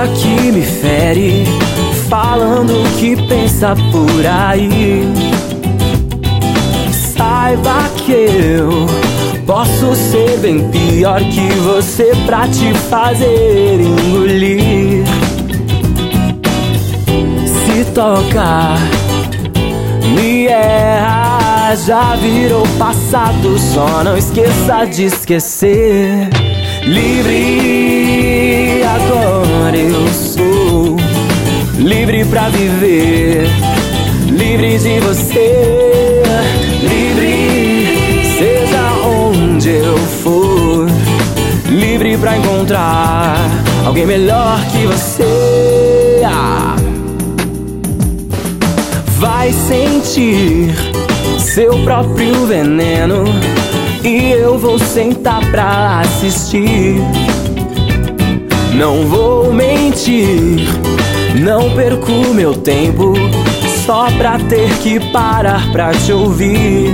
boca que me fere, falando o que pensa por aí. Saiba que eu posso ser bem pior que você pra te fazer engolir. Se tocar, me erra, já virou passado, só não esqueça de esquecer. Livre, agora eu sou livre pra viver, livre de você, livre, seja onde eu for, livre pra encontrar alguém melhor que você. Vai sentir seu próprio veneno e eu vou sentar pra assistir. Não vou mentir, não perco meu tempo só pra ter que parar pra te ouvir.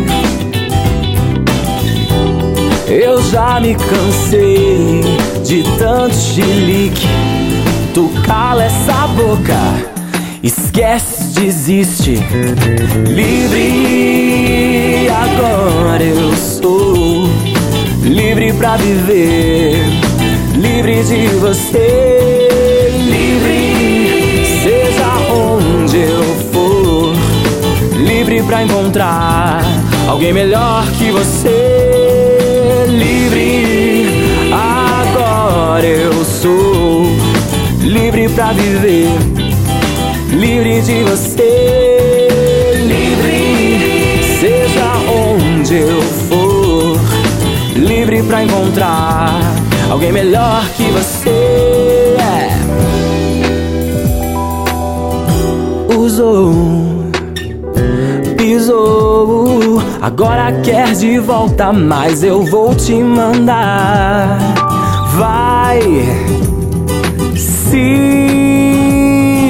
Eu já me cansei de tanto chilique. Tu cala essa boca, esquece, desiste. Livre, agora eu sou livre pra viver, livre de você, livre, seja onde eu for, livre pra encontrar alguém melhor que você. Livre, agora eu sou livre pra viver, livre de você, livre, seja onde eu for, livre pra encontrar alguém melhor que você. Usou, pisou, agora quer de volta, mas eu vou te mandar. Vai, se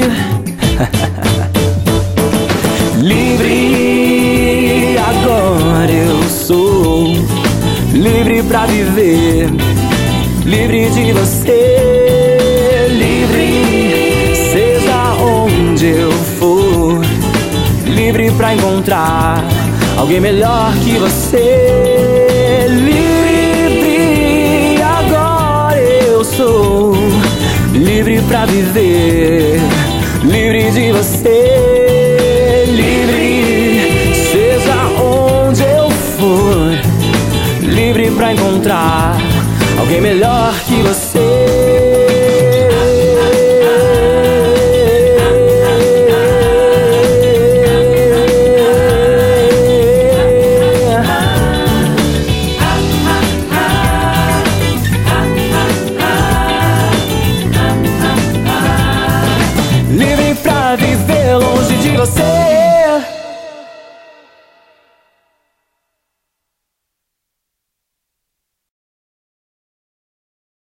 livre, agora eu sou livre pra viver, livre de você, livre, seja onde eu for, livre pra encontrar alguém melhor que você. Livre, agora eu sou livre pra viver, livre de você, livre, seja onde eu for, livre pra encontrar alguém melhor que você.